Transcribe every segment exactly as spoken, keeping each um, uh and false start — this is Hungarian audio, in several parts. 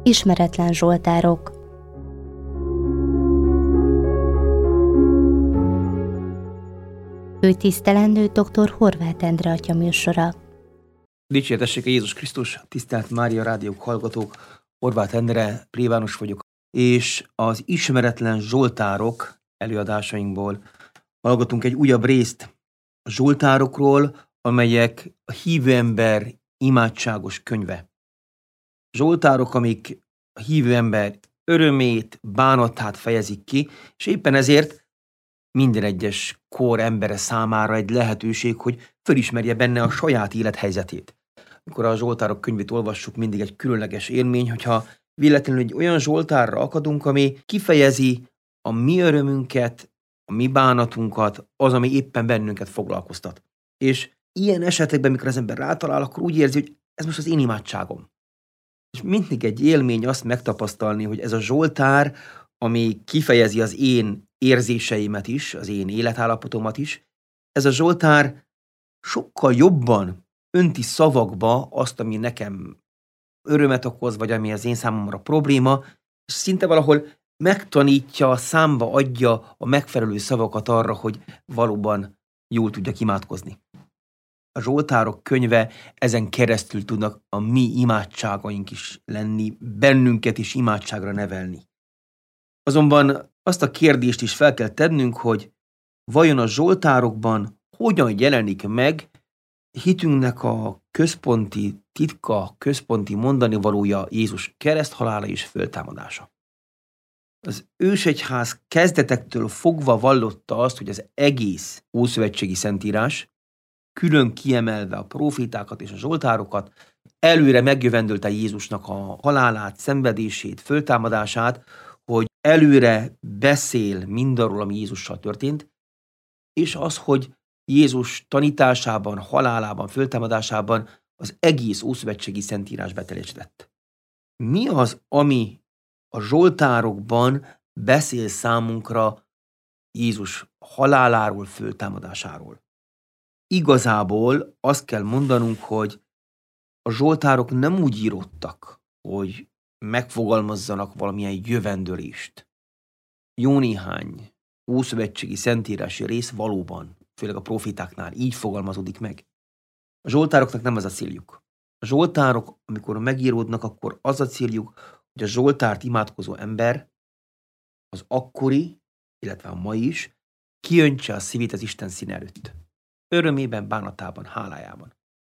Ismeretlen zsoltárok. Főtisztelendő dr. Horváth Endre atya műsora. Dicsértessék a Jézus Krisztus, tisztelt Mária Rádiók hallgatók, Horváth Endre, plébános vagyok, és az ismeretlen zsoltárok előadásainkból hallgatunk egy újabb részt a zsoltárokról, amelyek a hívő ember imádságos könyve. Zsoltárok, amik a hívő ember örömét, bánatát fejezik ki, és éppen ezért minden egyes kor embere számára egy lehetőség, hogy fölismerje benne a saját élethelyzetét. Amikor a zsoltárok könyvét olvassuk, mindig egy különleges élmény, hogyha véletlenül egy olyan zsoltárra akadunk, ami kifejezi a mi örömünket, a mi bánatunkat, az, ami éppen bennünket foglalkoztat. És ilyen esetekben, amikor az ember rátalál, akkor úgy érzi, hogy ez most az én imádságom. És mindig egy élmény azt megtapasztalni, hogy ez a zsoltár, ami kifejezi az én érzéseimet is, az én életállapotomat is, ez a zsoltár sokkal jobban önti szavakba azt, ami nekem örömet okoz, vagy ami az én számomra probléma, és szinte valahol megtanítja, számba adja a megfelelő szavakat arra, hogy valóban jól tudjak imádkozni. A zsoltárok könyve ezen keresztül tudnak a mi imádságaink is lenni, bennünket is imádságra nevelni. Azonban azt a kérdést is fel kell tennünk, hogy vajon a zsoltárokban hogyan jelenik meg hitünknek a központi titka, központi mondani valója Jézus kereszthalála és föltámadása. Az ősegyház kezdetektől fogva vallotta azt, hogy az egész ószövetségi szentírás, külön kiemelve a prófétákat és a zsoltárokat, előre megjövendölte Jézusnak a halálát, szenvedését, föltámadását, hogy előre beszél mindarról, ami Jézussal történt, és az, hogy Jézus tanításában, halálában, föltámadásában az egész ószövetségi szentírás beteljesedett. Mi az, ami a zsoltárokban beszél számunkra Jézus haláláról, föltámadásáról? Igazából azt kell mondanunk, hogy a zsoltárok nem úgy írottak, hogy megfogalmazzanak valamilyen jövendőlést. Jó néhány ószövetségi szentírási rész valóban, főleg a profétáknál így fogalmazódik meg. A zsoltároknak nem az a céljuk. A zsoltárok, amikor megíródnak, akkor az a céljuk, hogy a zsoltárt imádkozó ember az akkori, illetve a mai is, kiöntse a szívét az Isten színe előtt. Örömében, bánatában, hálájában.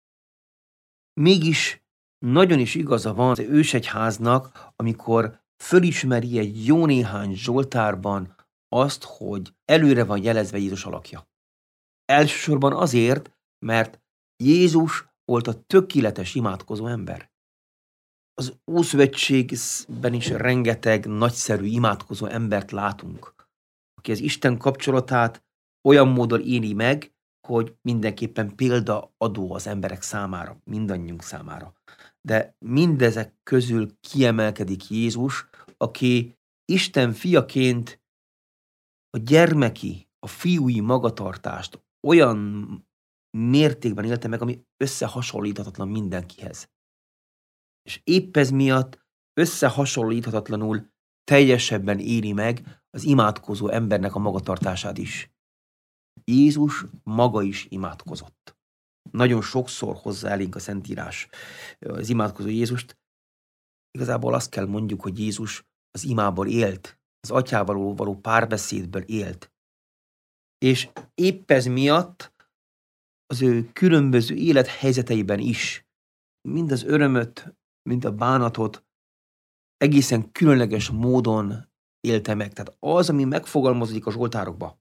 Mégis nagyon is igaza van az ősegyháznak, amikor fölismeri egy jó néhány zsoltárban azt, hogy előre van jelezve Jézus alakja. Elsősorban azért, mert Jézus volt a tökéletes imádkozó ember. Az Ószövetségben is rengeteg nagyszerű imádkozó embert látunk, aki az Isten kapcsolatát olyan módon éli meg, hogy mindenképpen példaadó az emberek számára, mindannyiunk számára. De mindezek közül kiemelkedik Jézus, aki Isten fiaként a gyermeki, a fiúi magatartást olyan mértékben élte meg, ami összehasonlíthatatlan mindenkihez. És épp ez miatt összehasonlíthatatlanul teljesebben éri meg az imádkozó embernek a magatartását is. Jézus maga is imádkozott. Nagyon sokszor hozza elénk a Szentírás az imádkozó Jézust. Igazából azt kell mondjuk, hogy Jézus az imából élt, az atyával való párbeszédből élt. És épp ez miatt az ő különböző élethelyzeteiben is, mind az örömöt, mind a bánatot egészen különleges módon élte meg. Tehát az, ami megfogalmazódik a zsoltárokba,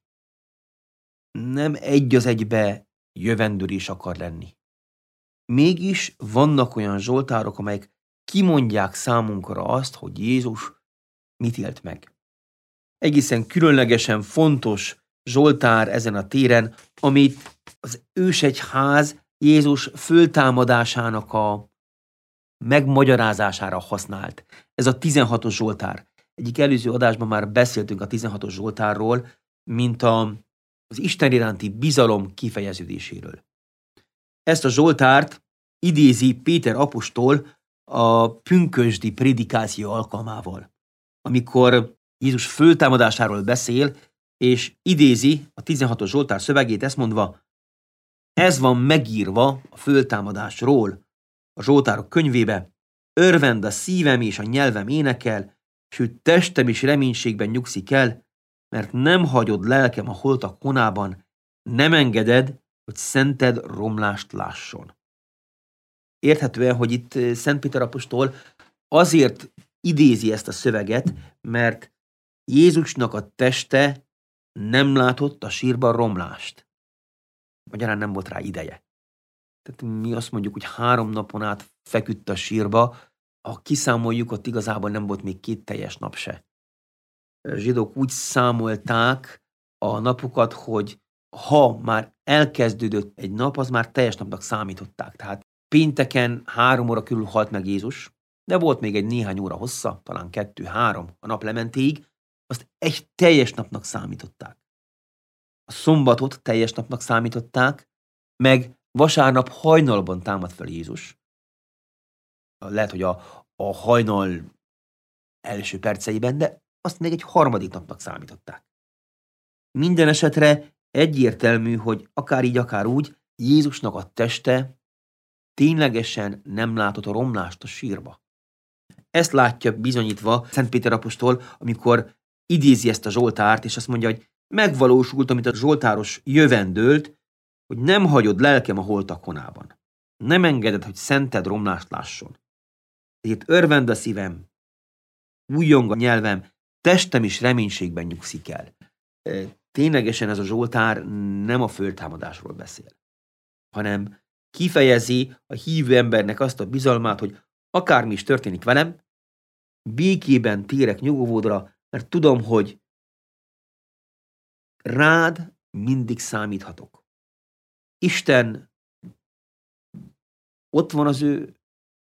nem egy az egybe jövendőlés akar lenni. Mégis vannak olyan zsoltárok, amelyek kimondják számunkra azt, hogy Jézus mit élt meg. Egészen különlegesen fontos zsoltár ezen a téren, amit az ősegyház Jézus föltámadásának a megmagyarázására használt. Ez a tizenhatos zsoltár. Egyik előző adásban már beszéltünk a tizenhatos zsoltárról, mint a, az Isten iránti bizalom kifejeződéséről. Ezt a zsoltárt idézi Péter apostol a pünkösdi prédikáció alkalmával, amikor Jézus föltámadásáról beszél, és idézi a tizenhatos Zsoltár szövegét, ezt mondva, ez van megírva a föltámadásról a Zsoltárok könyvébe, örvend a szívem és a nyelvem énekel, sőt testem is reménységben nyugszik el, mert nem hagyod lelkem a holtak honában, nem engeded, hogy szented romlást lásson. Érthetően, hogy itt Szent Péter apostol azért idézi ezt a szöveget, mert Jézusnak a teste nem látott a sírban romlást. Magyarán nem volt rá ideje. Tehát mi azt mondjuk, hogy három napon át feküdt a sírba, ha kiszámoljuk, ott igazából nem volt még két teljes nap se. A zsidók úgy számolták a napokat, hogy ha már elkezdődött egy nap, az már teljes napnak számították. Tehát pénteken három óra körül halt meg Jézus, de volt még egy néhány óra hossza, talán kettő-három a nap lementéig, azt egy teljes napnak számították. A szombatot teljes napnak számították, meg vasárnap hajnalban támad fel Jézus. Lehet, hogy a, a hajnal első perceiben, de azt még egy harmadik napnak számították. Minden esetre egyértelmű, hogy akár így, akár úgy, Jézusnak a teste ténylegesen nem látott a romlást a sírba. Ezt látja bizonyítva Szent Péter apostol, amikor idézi ezt a Zsoltárt, és azt mondja, hogy megvalósult, amit a Zsoltáros jövendőlt, hogy nem hagyod lelkem a holtak honában. Nem engeded, hogy szented romlást lásson. Ezért örvend a szívem, újjong a nyelvem, testem is reménységben nyugszik el. Ténylegesen ez a Zsoltár nem a föltámadásról beszél, hanem kifejezi a hívő embernek azt a bizalmát, hogy akármi is történik velem, békében térek nyugovódra, mert tudom, hogy rád mindig számíthatok. Isten ott van az ő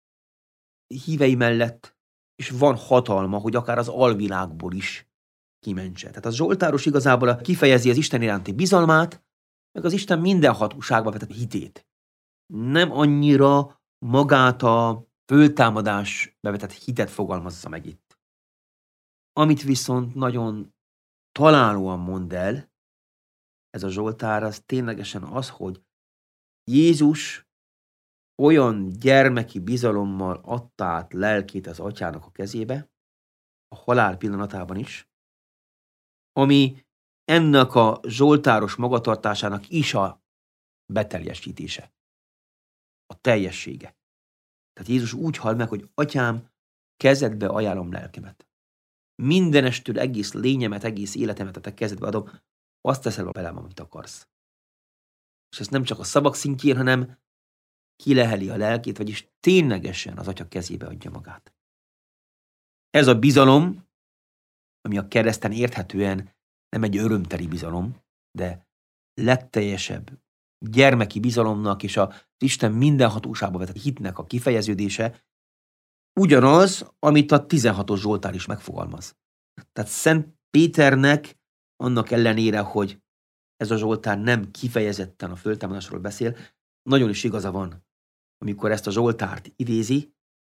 hívei mellett, és van hatalma, hogy akár az alvilágból is kimentse. Tehát a Zsoltáros igazából kifejezi az Isten iránti bizalmát, meg az Isten minden hatóságba vetett hitét. Nem annyira magát a föltámadás bevetett hitet fogalmazza meg itt. Amit viszont nagyon találóan mond el, ez a Zsoltár, az ténylegesen az, hogy Jézus olyan gyermeki bizalommal adta át lelkét az atyának a kezébe, a halál pillanatában is, ami ennek a zsoltáros magatartásának is a beteljesítése, a teljessége. Tehát Jézus úgy hal meg, hogy atyám, kezedbe ajánlom lelkemet. Mindenestől egész lényemet, egész életemet a te kezedbe adom, azt teszel velem, amit akarsz. És ez nem csak a szavak szintjén, hanem kileheli a lelkét, vagyis ténylegesen az atya kezébe adja magát. Ez a bizalom, ami a kereszten érthetően nem egy örömteli bizalom, de legteljesebb gyermeki bizalomnak és az Isten minden hatóságba vetett hitnek a kifejeződése, ugyanaz, amit a tizenhatos Zsoltár is megfogalmaz. Tehát Szent Péternek annak ellenére, hogy ez a Zsoltár nem kifejezetten a föltámadásról beszél, nagyon is igaza van, amikor ezt a Zsoltárt idézi,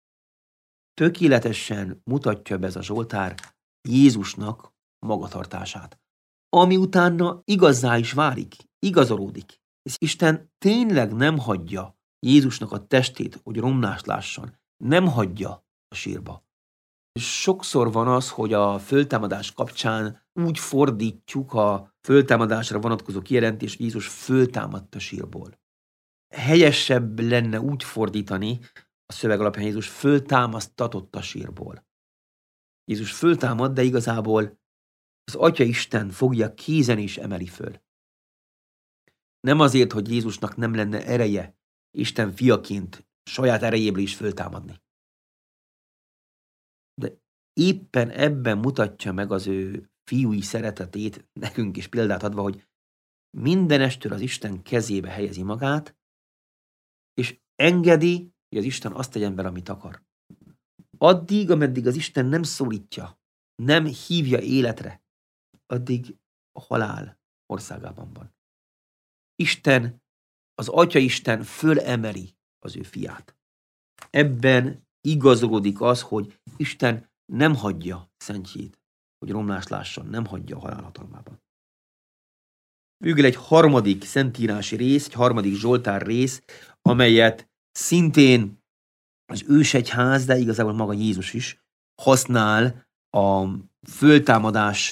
tökéletesen mutatja be ez a Zsoltár Jézusnak magatartását, ami utána igazzá is válik, igazolódik. És Isten tényleg nem hagyja Jézusnak a testét, hogy romlást lásson, nem hagyja a sírba. Sokszor van az, hogy a föltámadás kapcsán úgy fordítjuk a föltámadásra vonatkozó kijelentést, hogy Jézus föltámadt a sírból. Helyesebb lenne úgy fordítani a szöveg alapján, Jézus föltámasztatott a sírból. Jézus föltámad, de igazából az Atya Isten fogja kézen és emeli föl. Nem azért, hogy Jézusnak nem lenne ereje Isten fiaként saját erejéből is föltámadni. De éppen ebben mutatja meg az ő fiúi szeretetét, nekünk is példát adva, hogy mindenestől az Isten kezébe helyezi magát, és engedi, hogy az Isten azt tegyen vele, amit akar. Addig, ameddig az Isten nem szólítja, nem hívja életre, addig a halál országában van. Isten, az Atya Isten fölemeli az ő fiát. Ebben igazolódik az, hogy Isten nem hagyja szentjét, hogy romlást lásson, nem hagyja a halál hatalmában. Végül egy harmadik szentírási rész, egy harmadik Zsoltár rész, amelyet szintén az ősegyház, de igazából maga Jézus is használ a föltámadás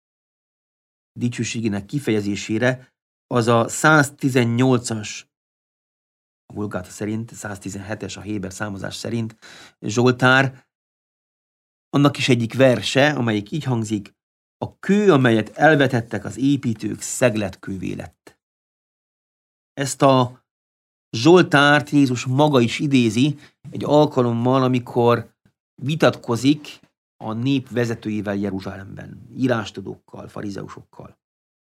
dicsőségének kifejezésére, az a száztizennyolcas, a Vulgáta szerint, száztizenhetes a Héber számozás szerint Zsoltár, annak is egyik verse, amelyik így hangzik: a kő, amelyet elvetettek az építők, szegletkővé lett. Ezt a Zsoltárt Jézus maga is idézi egy alkalommal, amikor vitatkozik a nép vezetőivel Jeruzsálemben, írástudókkal, farizeusokkal.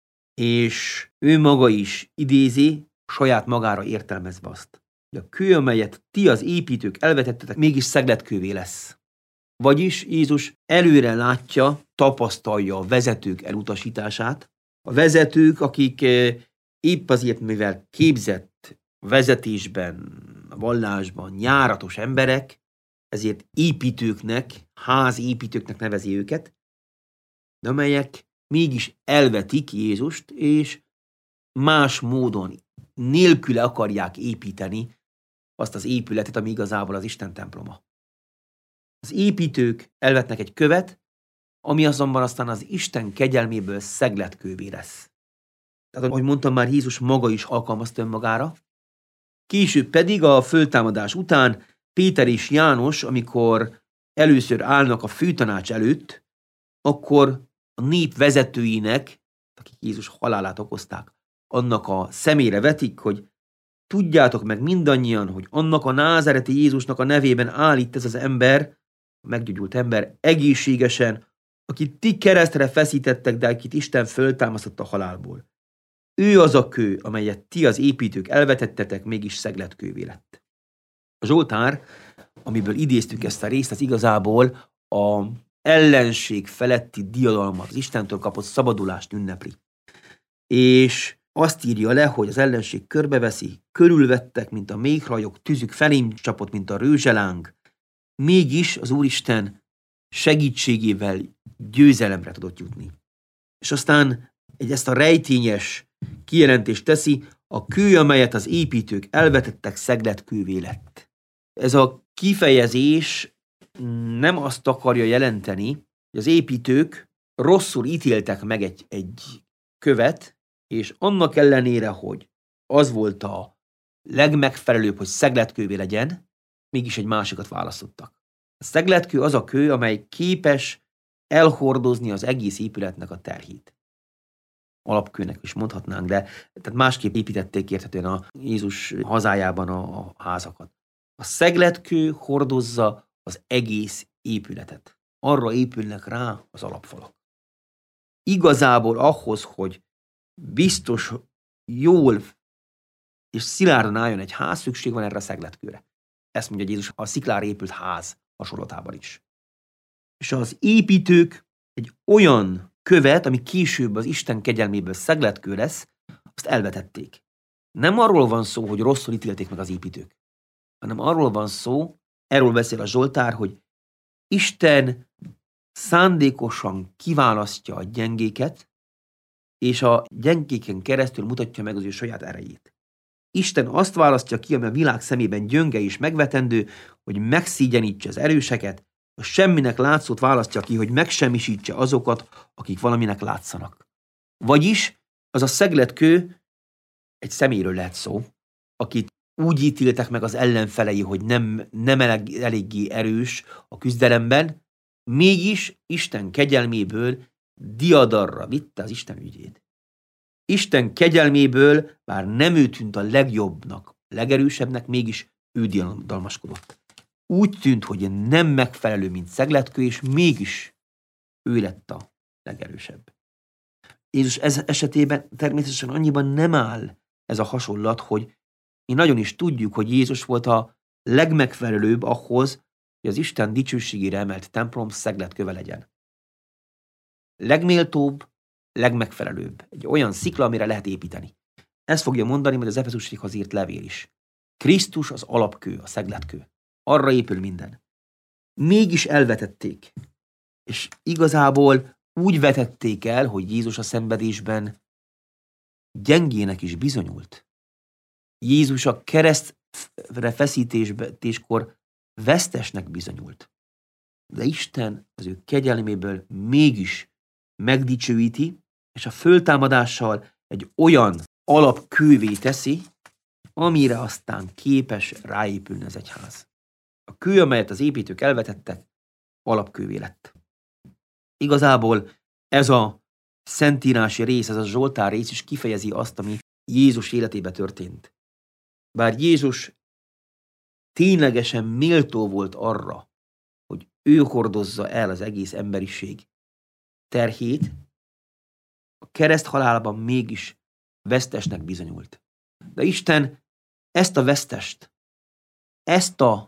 És ő maga is idézi, saját magára értelmezve azt, hogy a kő, amelyet ti az építők elvetettetek, mégis szegletkővé lesz. Vagyis Jézus előre látja, tapasztalja a vezetők elutasítását. A vezetők, akik épp azért, mivel képzett vezetésben, a vallásban járatos emberek, ezért építőknek, házépítőknek nevezi őket, de amelyek mégis elvetik Jézust, és más módon nélküle akarják építeni azt az épületet, ami igazából az Isten temploma. Az építők elvetnek egy követ, ami azonban aztán az Isten kegyelméből szegletkővé lesz. Tehát, ahogy mondtam, már Jézus maga is alkalmazta önmagára. Később pedig a föltámadás után Péter és János, amikor először állnak a főtanács előtt, akkor a nép vezetőinek, akik Jézus halálát okozták, annak a szemére vetik, hogy tudjátok meg mindannyian, hogy annak a názáreti Jézusnak a nevében áll itt ez az ember, a meggyógyult ember egészségesen, akit ti keresztre feszítettek, de akit Isten föltámasztott a halálból. Ő az a kő, amelyet ti az építők elvetettetek, mégis szegletkővé lett. A Zsoltár, amiből idéztük ezt a részt, az igazából a ellenség feletti diadalmat, az Istentől kapott szabadulást ünnepli. És azt írja le, hogy az ellenség körbeveszi, körülvettek, mint a méhrajok, tüzük felém csapott, mint a rőzseláng. Mégis az Úristen segítségével győzelemre tudott jutni. És aztán egy ezt a rejtényes kijelentést teszi, a kő, amelyet az építők elvetettek, szegletkővé lett. Ez a kifejezés nem azt akarja jelenteni, hogy az építők rosszul ítéltek meg egy, egy követ, és annak ellenére, hogy az volt a legmegfelelőbb, hogy szegletkővé legyen, mégis egy másikat választottak. A szegletkő az a kő, amely képes elhordozni az egész épületnek a terhét. Alapkőnek is mondhatnánk, de tehát másképp építették érthetően a Jézus hazájában a, a házakat. A szegletkő hordozza az egész épületet. Arra épülnek rá az alapfalak. Igazából ahhoz, hogy biztos, jól és szilárdan álljon egy ház, szükség van erre a szegletkőre. Ezt mondja Jézus a sziklára épült ház hasonlatában is. És az építők egy olyan követ, ami később az Isten kegyelméből szegletkő lesz, azt elvetették. Nem arról van szó, hogy rosszul ítélték meg az építők, hanem arról van szó, erről beszél a Zsoltár, hogy Isten szándékosan kiválasztja a gyengéket, és a gyengéken keresztül mutatja meg az ő saját erejét. Isten azt választja ki, ami a világ szemében gyönge és megvetendő, hogy megszígyenítse az erőseket, a semminek látszót választja ki, hogy megsemmisítse azokat, akik valaminek látszanak. Vagyis az a szegletkő, egy személyről lehet szó, akit úgy ítéltek meg az ellenfelei, hogy nem, nem eleg, eléggé erős a küzdelemben, mégis Isten kegyelméből diadarra vitte az Isten ügyét. Isten kegyelméből, bár nem ő tűnt a legjobbnak, legerősebbnek, mégis ő diadalmaskodott. Úgy tűnt, hogy nem megfelelő, mint szegletkő, és mégis ő lett a legerősebb. Jézus ez esetében természetesen annyiban nem áll ez a hasonlat, hogy mi nagyon is tudjuk, hogy Jézus volt a legmegfelelőbb ahhoz, hogy az Isten dicsőségére emelt templom szegletköve legyen. Legméltóbb, legmegfelelőbb. Egy olyan szikla, amire lehet építeni. Ezt fogja mondani, majd az Efezusiakhoz írt levél is. Krisztus az alapkő, a szegletkő. Arra épül minden. mégis elvetették. És igazából úgy vetették el, hogy Jézus a szenvedésben gyengének is bizonyult. Jézus a keresztre feszítéskor vesztesnek bizonyult. De Isten az ő kegyelméből mégis megdicsőíti, és a föltámadással egy olyan alapkővé teszi, amire aztán képes ráépülni az egyház. A kő, amelyet az építők elvetettek, alapkővé lett. Igazából ez a szentírási rész, ez a Zsoltár rész is kifejezi azt, ami Jézus életébe történt. Bár Jézus ténylegesen méltó volt arra, hogy ő hordozza el az egész emberiség terhét, a kereszthalálban mégis vesztesnek bizonyult. De Isten ezt a vesztest, ezt a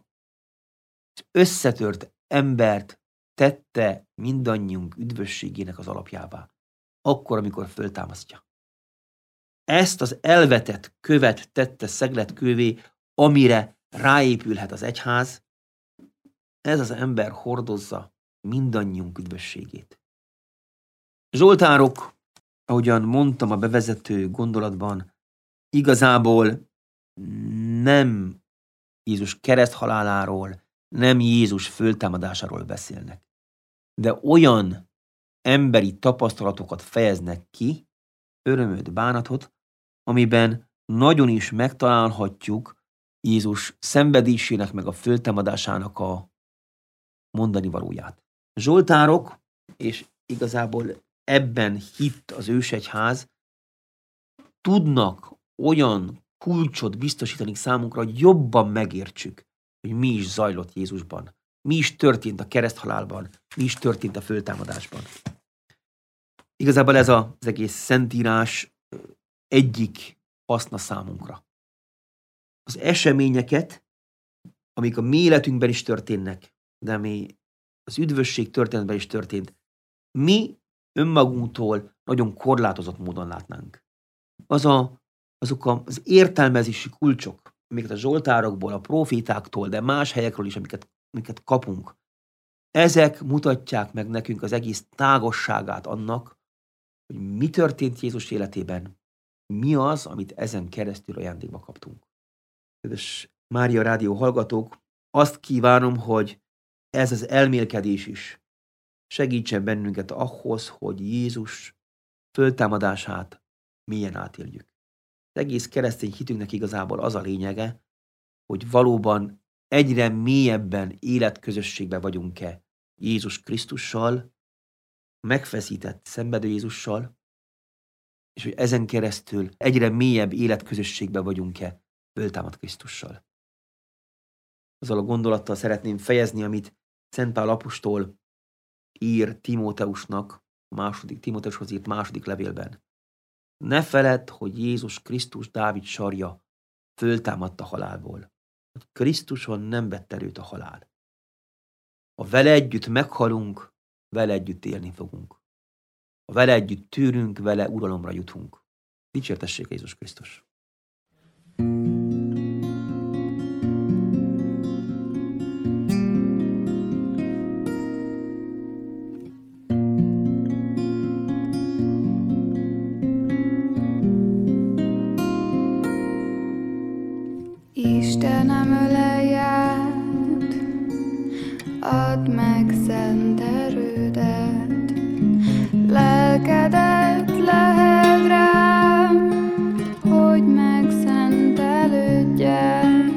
összetört embert tette mindannyiunk üdvösségének az alapjává, akkor, amikor föltámasztja. Ezt az elvetett követ tette szegletkővé, amire ráépülhet az egyház, ez az ember hordozza mindannyiunk üdvösségét. Zsoltárok, ahogyan mondtam a bevezető gondolatban, igazából nem Jézus kereszthaláláról, nem Jézus föltámadásáról beszélnek, de olyan emberi tapasztalatokat fejeznek ki, örömöt, bánatot, amiben nagyon is megtalálhatjuk Jézus szenvedésének meg a föltámadásának a mondani valóját. Zsoltárok, és igazából ebben hitt az ősegyház, tudnak olyan kulcsot biztosítani számunkra, hogy jobban megértsük, hogy mi is zajlott Jézusban, mi is történt a kereszthalálban, mi is történt a föltámadásban. Igazából ez az egész szentírás egyik haszna számunkra. Az eseményeket, amik a mi életünkben is történnek, de ami az üdvösség történetben is történt, mi önmagunktól nagyon korlátozott módon látnánk. Az a, azok az értelmezési kulcsok, amiket a zsoltárokból, a profétáktól, de más helyekről is, amiket, amiket kapunk, ezek mutatják meg nekünk az egész tágosságát annak, hogy mi történt Jézus életében, mi az, amit ezen keresztül ajándékba kaptunk. Kedves Mária Rádió hallgatók, azt kívánom, hogy ez az elmélkedés is segítsen bennünket ahhoz, hogy Jézus föltámadását mélyen átéljük. Az egész keresztény hitünknek igazából az a lényege, hogy valóban egyre mélyebben életközösségben vagyunk-e Jézus Krisztussal, megfeszített, szenvedő Jézussal, és hogy ezen keresztül egyre mélyebb életközösségben vagyunk-e föltámadt Krisztussal. Azzal a gondolattal szeretném fejezni, amit Szent Pál apostol ír Timóteusnak, a második, Timóteushoz írt második levélben. Ne feledd, hogy Jézus Krisztus Dávid sarja föltámadt a halálból. Hogy Krisztuson nem vett erőt a halál. Ha vele együtt meghalunk, vele együtt élni fogunk. Ha vele együtt tűrünk, vele uralomra jutunk. Dicsértessék Jézus Krisztus! Istenem, ölelj át, add meg szent erődet, lelkedet lehet rám, hogy megszentelődjek.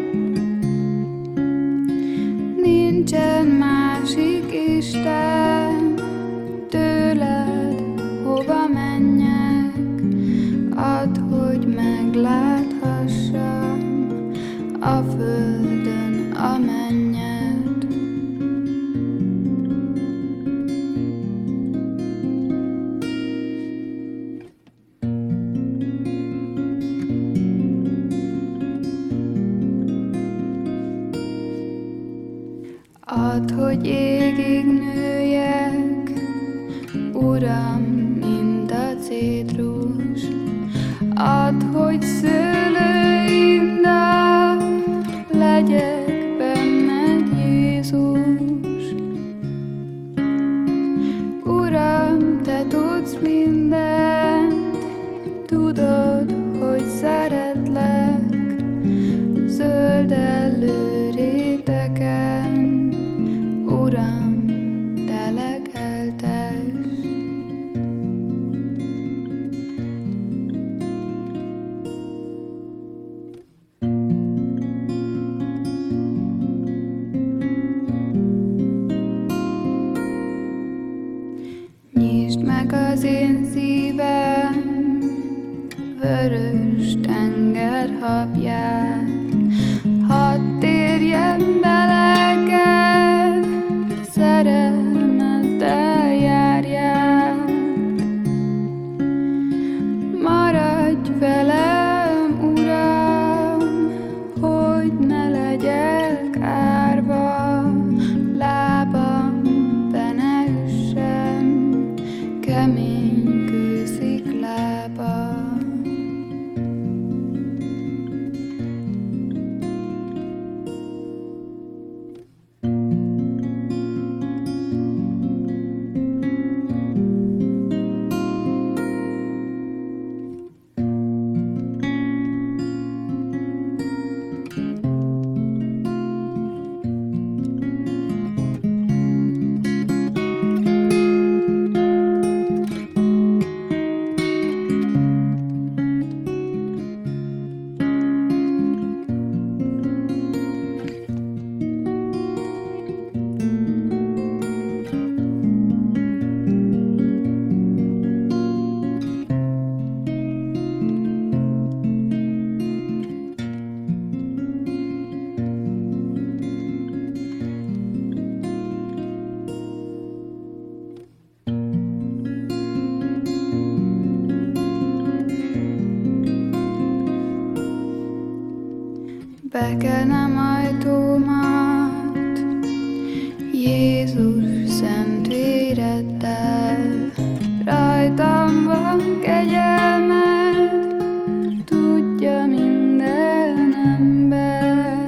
Nincsen másik Isten, tőled hova menjek, add, hogy megláthassam a földön a mennyet. Add, hogy égig nőjek, Uram, mint a cédrus. Add, hogy szőlőim dal, legyek benned, Jézus. tudod, hogy szeretlek, zöldellő réteken, Uram, te legeltes. Nyisd meg az én szívem, vörös tenger habját, hadd térjen be lelked, szerelmeddel járjál. Maradj velem, Uram, hogy ne legyek árva, lábam be ne üssem kemény kősziklába. Bekenem ajtómat Jézus szent véreddel, rajtam van kegyelmed, tudja minden ember.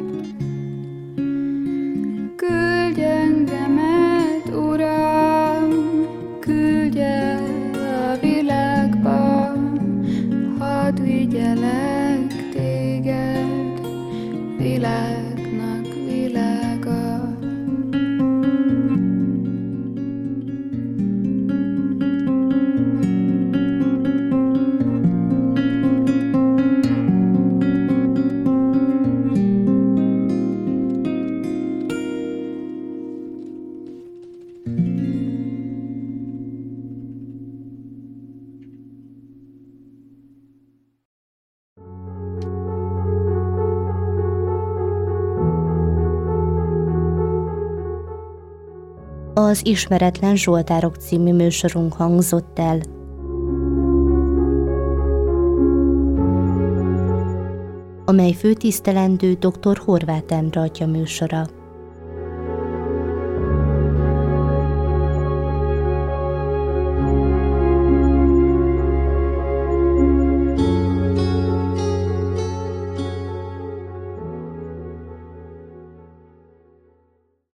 Küldj engemet, Uram, küldj el a világba, hadd vigyelek téged, világnak világa. Az Ismeretlen Zsoltárok című műsorunk hangzott el. Amely főtisztelendő dr. Horváth Endre atya műsora.